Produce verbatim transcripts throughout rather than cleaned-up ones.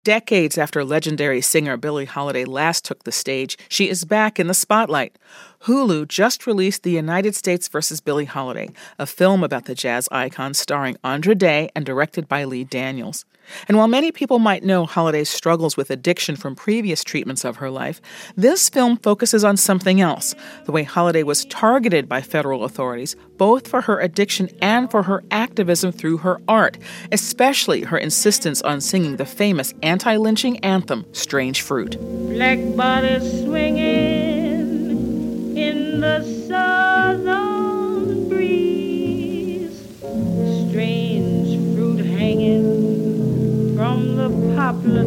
Decades after legendary singer Billie Holiday last took the stage, she is back in the spotlight. Hulu just released The United States versus Billie Holiday, a film about the jazz icon starring Andra Day and directed by Lee Daniels. And while many people might know Holiday's struggles with addiction from previous treatments of her life, this film focuses on something else, the way Holiday was targeted by federal authorities, both for her addiction and for her activism through her art, especially her insistence on singing the famous anti-lynching anthem, Strange Fruit. Black bodies swinging in the southern breeze, strange fruit hanging from the poplar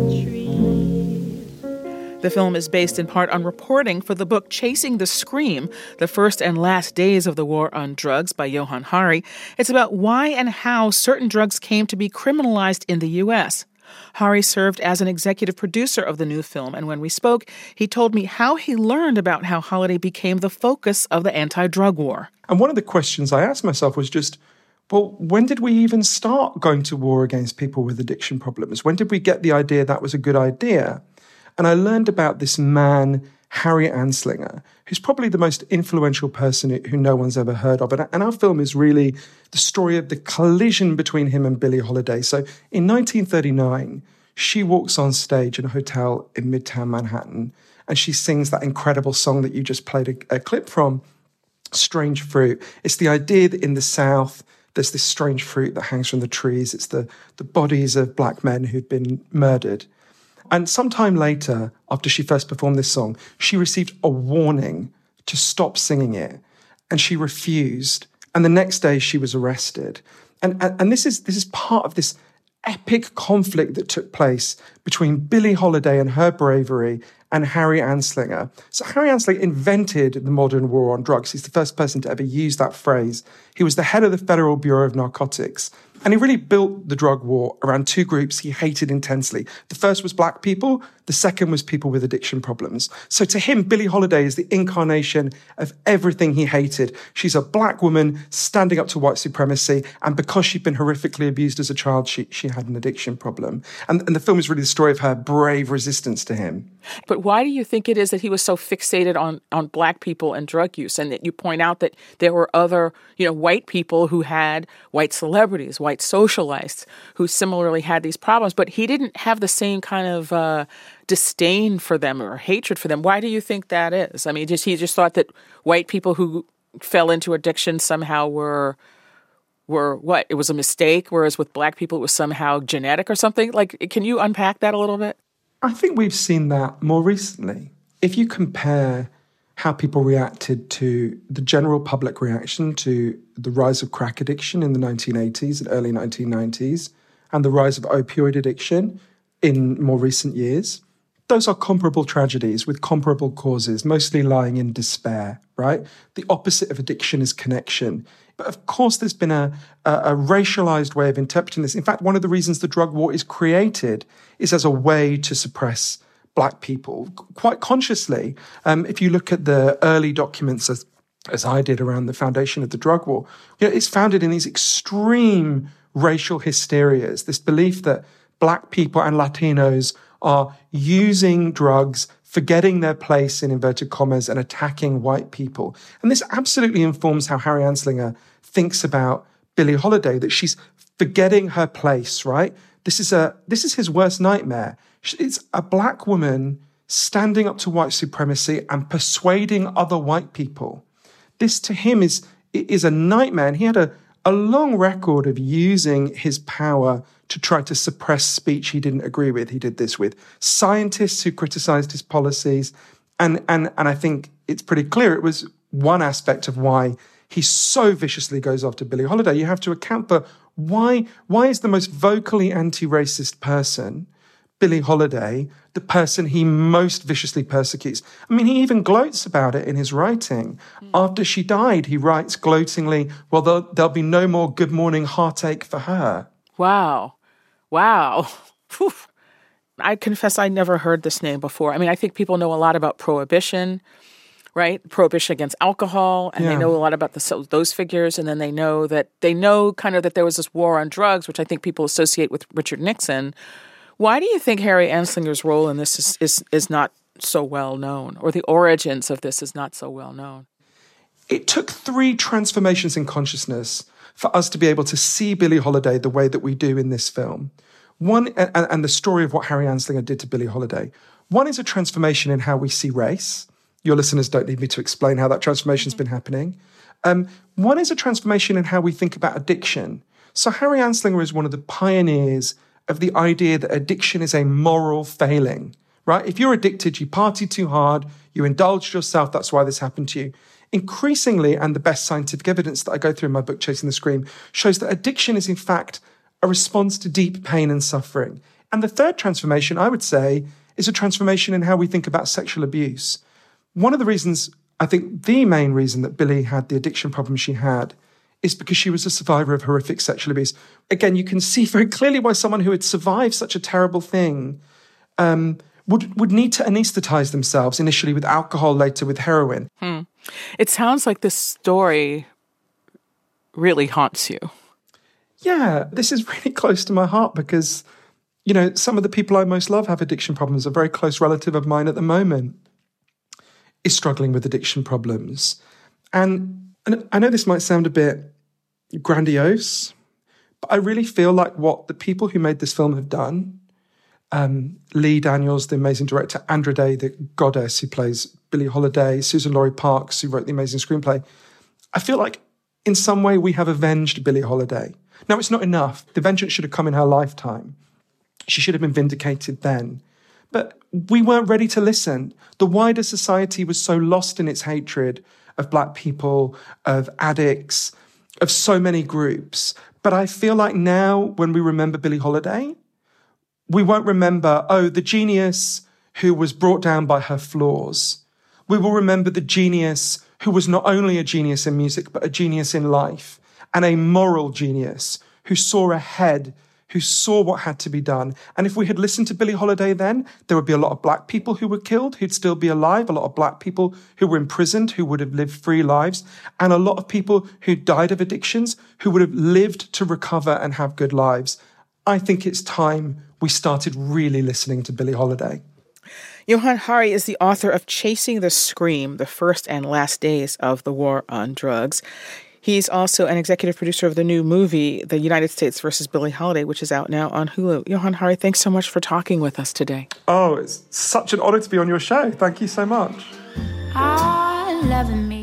trees. The film is based in part on reporting for the book Chasing the Scream, The First and Last Days of the War on Drugs by Johann Hari. It's about why and how certain drugs came to be criminalized in the U S. Hari served as an executive producer of the new film, and when we spoke, he told me how he learned about how Holiday became the focus of the anti-drug war. And one of the questions I asked myself was just, well, when did we even start going to war against people with addiction problems? When did we get the idea that was a good idea? And I learned about this man, Harry Anslinger, who's probably the most influential person who no one's ever heard of. And our film is really the story of the collision between him and Billie Holiday. So in nineteen thirty-nine, she walks on stage in a hotel in Midtown Manhattan, and she sings that incredible song that you just played a, a clip from, Strange Fruit. It's the idea that in the South, there's this strange fruit that hangs from the trees. It's the, the bodies of black men who've been murdered. And sometime later, after she first performed this song, she received a warning to stop singing it. And she refused. And the next day she was arrested. And, and, and this is this is part of this epic conflict that took place between Billie Holiday and her bravery and Harry Anslinger. So Harry Anslinger invented the modern war on drugs. He's the first person to ever use that phrase. He was the head of the Federal Bureau of Narcotics. And he really built the drug war around two groups he hated intensely. The first was black people. The second was people with addiction problems. So to him, Billie Holiday is the incarnation of everything he hated. She's a black woman standing up to white supremacy. And because she'd been horrifically abused as a child, she, she had an addiction problem. And, and the film is really the story of her brave resistance to him. But why do you think it is that he was so fixated on, on black people and drug use? And that you point out that there were other, you know, white people who had white celebrities, white socialites who similarly had these problems, but he didn't have the same kind of uh, disdain for them or hatred for them. Why do you think that is? I mean, just he just thought that white people who fell into addiction somehow were were what? It was a mistake, whereas with black people it was somehow genetic or something? Like, can you unpack that a little bit? I think we've seen that more recently. If you compare how people reacted to the general public reaction to the rise of crack addiction in the nineteen eighties and early nineteen nineties and the rise of opioid addiction in more recent years, those are comparable tragedies with comparable causes, mostly lying in despair, right? The opposite of addiction is connection. But of course, there's been a, a, a racialized way of interpreting this. In fact, one of the reasons the drug war is created is as a way to suppress black people, quite consciously. Um, if you look at the early documents, as, as I did around the foundation of the drug war, you know, it's founded in these extreme racial hysterias, this belief that black people and Latinos are using drugs, forgetting their place in inverted commas and attacking white people. And this absolutely informs how Harry Anslinger thinks about Billie Holiday, that she's forgetting her place, right? This is a this is his worst nightmare. It's a black woman standing up to white supremacy and persuading other white people. This to him is, is a nightmare. And he had a, a long record of using his power to try to suppress speech he didn't agree with. He did this with scientists who criticized his policies. And, and, and I think it's pretty clear it was one aspect of why he so viciously goes after Billie Holiday. You have to account for why, why is the most vocally anti-racist person, Billie Holiday, the person he most viciously persecutes? I mean, he even gloats about it in his writing. Mm. After she died, he writes gloatingly, well, there'll, there'll be no more good morning heartache for her. Wow. Wow. Whew. I confess I never heard this name before. I mean, I think people know a lot about Prohibition, right? Prohibition against alcohol, and yeah. they know a lot about the, so those figures, and then they know that they know kind of that there was this war on drugs, which I think people associate with Richard Nixon, Why do you think Harry Anslinger's role in this is, is, is not so well known, or the origins of this is not so well known? It took three transformations in consciousness for us to be able to see Billie Holiday the way that we do in this film. One, and, and the story of what Harry Anslinger did to Billie Holiday. One is a transformation in how we see race. Your listeners don't need me to explain how that transformation's been happening. Um, one is a transformation in how we think about addiction. So Harry Anslinger is one of the pioneers of the idea that addiction is a moral failing, right? If you're addicted, you party too hard, you indulged yourself, that's why this happened to you. Increasingly, and the best scientific evidence that I go through in my book, Chasing the Scream, shows that addiction is in fact a response to deep pain and suffering. And the third transformation, I would say, is a transformation in how we think about sexual abuse. One of the reasons, I think the main reason that Billie had the addiction problem she had is because she was a survivor of horrific sexual abuse. Again, you can see very clearly why someone who had survived such a terrible thing um, would, would need to anesthetize themselves, initially with alcohol, later with heroin. Hmm. It sounds like this story really haunts you. Yeah, this is really close to my heart because, you know, some of the people I most love have addiction problems. A very close relative of mine at the moment is struggling with addiction problems. And, and I know this might sound a bit grandiose, but I really feel like what the people who made this film have done, um, Lee Daniels, the amazing director, Andra Day, the goddess who plays Billie Holiday, Susan-Laurie Parks, who wrote the amazing screenplay, I feel like in some way we have avenged Billie Holiday. Now, it's not enough. The vengeance should have come in her lifetime. She should have been vindicated then. But we weren't ready to listen. The wider society was so lost in its hatred of black people, of addicts, of so many groups. But I feel like now, when we remember Billie Holiday, we won't remember, oh, the genius who was brought down by her flaws. We will remember the genius who was not only a genius in music, but a genius in life, and a moral genius who saw ahead, who saw what had to be done. And if we had listened to Billie Holiday then, there would be a lot of black people who were killed, who'd still be alive, a lot of black people who were imprisoned, who would have lived free lives, and a lot of people who died of addictions, who would have lived to recover and have good lives. I think it's time we started really listening to Billie Holiday. Johann Hari is the author of Chasing the Scream, the First and Last Days of the War on Drugs. He's also an executive producer of the new movie, The United States versus Billie Holiday, which is out now on Hulu. Johann Hari, thanks so much for talking with us today. Oh, it's such an honor to be on your show. Thank you so much. I love me.